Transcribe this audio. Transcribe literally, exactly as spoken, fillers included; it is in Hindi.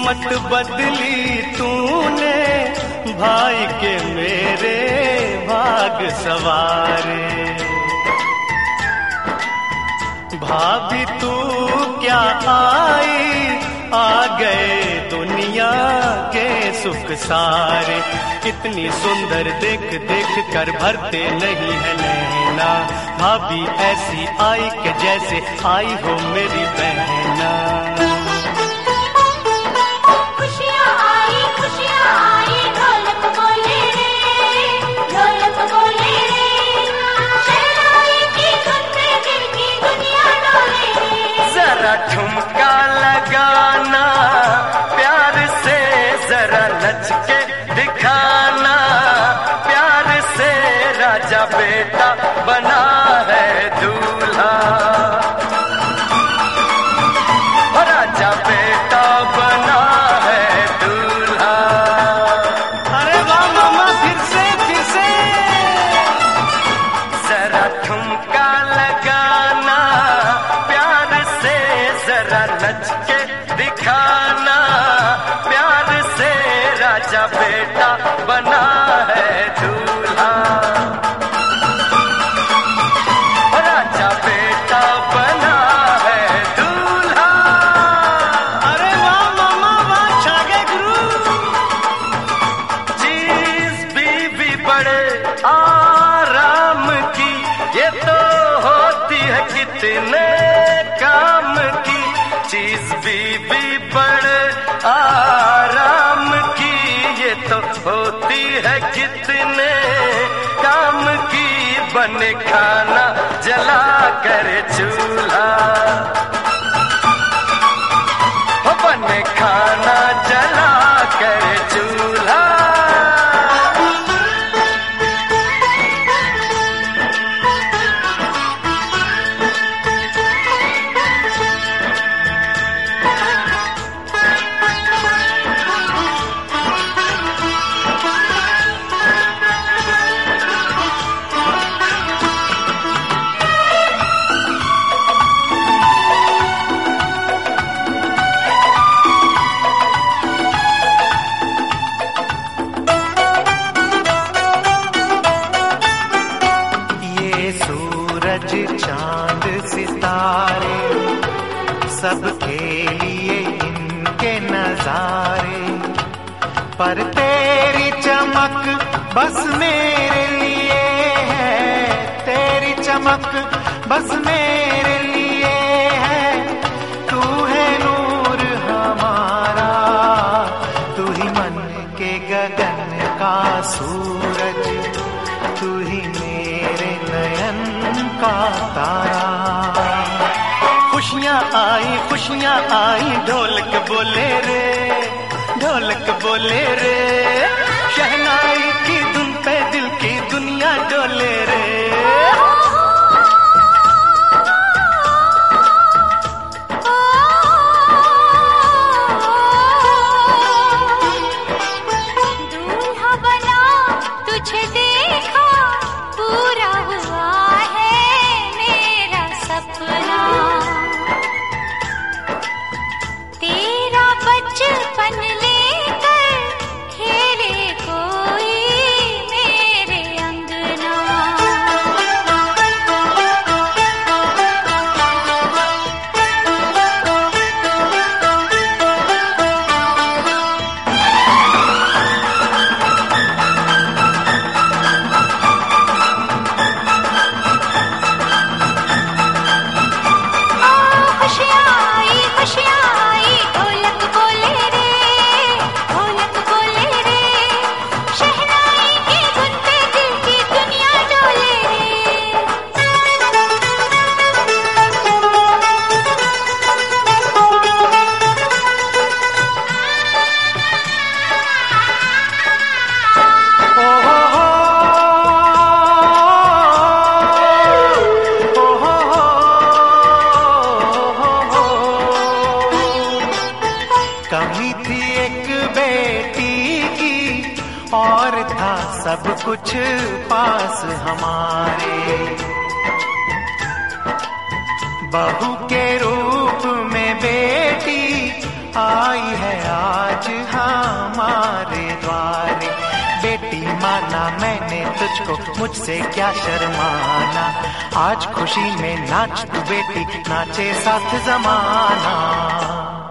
किस्मत बदली तूने, भाई के मेरे भाग सवारे। भाभी तू क्या आई, आ गए दुनिया के सुख सारे। कितनी सुंदर देख देख कर भरते नहीं है नैना, भाभी ऐसी आई कि जैसे आई हो मेरी बहना। खुशियाँ आई खुशियाँ आई, ढोलक बोले रे, ढोलक बोले रे, शहनाई की धुन पे दिल की दुनिया डोले रे। जरा ठुमका लगाना प्यार से, जरा नच के दिखाना प्यार से, राजा बेटा बना है दूल्हा, राजा बेटा बना है दूल्हा। अरे वाह मामा, फिर से फिर से। जरा ठुमका लगाना प्यार से, जरा नच के दिखाना प्यार से, राजा बेटा बना है दूल्हा, राजा बेटा बना है दूल्हा। अरे वाह मामा वाह, छागे गुरु। चीज बीवी बड़े आराम की, ये तो होती है कितने काम की। चीज बीवी बड़े आराम की, ये तो होती है कितने काम की। बने खाना जला कर चूल्हा, हो बने खाना जला कर चूल्हा। चांद सितारे सबके लिए इनके नजारे, पर तेरी चमक बस मेरे लिए है, तेरी चमक बस मेरे लिए है। तू है नूर हमारा, तू ही मन के गगन का सूरज, तू ही मेरे नयन का तारा। खुशियाँ आई खुशियाँ आई, ढोलक बोले रे, ढोलक बोले रे, शहनाई की धुन पे दिल की दुनिया डोले रे। और था सब कुछ पास हमारे, बहू के रूप में बेटी आई है आज। माना मैंने तुझको, मुझसे क्या शर्माना। आज खुशी में नाच तू बेटी, नाचे साथ जमाना।